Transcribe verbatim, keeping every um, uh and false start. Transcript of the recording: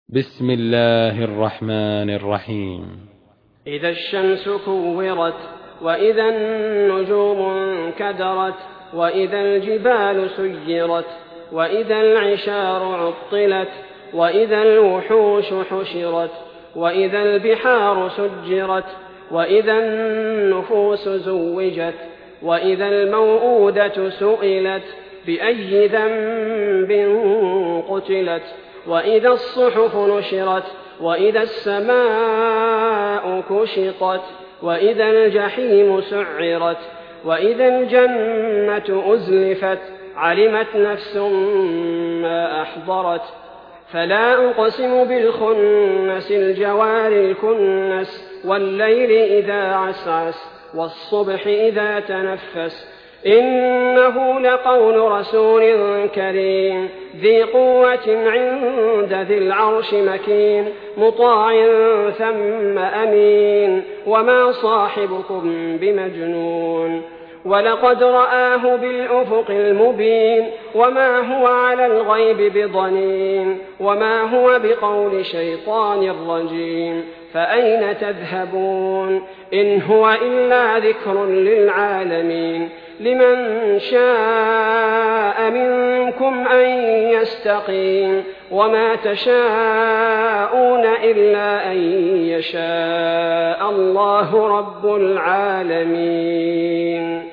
بسم الله الرحمن الرحيم. إذا الشمس كورت، وإذا النجوم انكدرت، وإذا الجبال سيرت، وإذا العشار عطلت، وإذا الوحوش حشرت، وإذا البحار سجرت، وإذا النفوس زوجت، وإذا الموءودة سئلت بأي ذنب قتلت، وإذا الصحف نشرت، وإذا السماء كشطت، وإذا الجحيم سعرت، وإذا الجنة أزلفت، علمت نفس ما أحضرت. فلا أقسم بالخنس الجوار الكنس، والليل إذا عسعس، والصبح إذا تنفس، إنه لقول رسول كريم ذي قوة عند ذي العرش مكين، مطاع ثم أمين، وما صاحبكم بمجنون، ولقد رآه بالأفق المبين، وما هو على الغيب بضنين، وما هو بقول شيطان رجيم. فأين تذهبون؟ إن هو إلا ذكر للعالمين، لمن شاء منكم أن يستقيم، وما تشاءون إلا أن يشاء الله رب العالمين.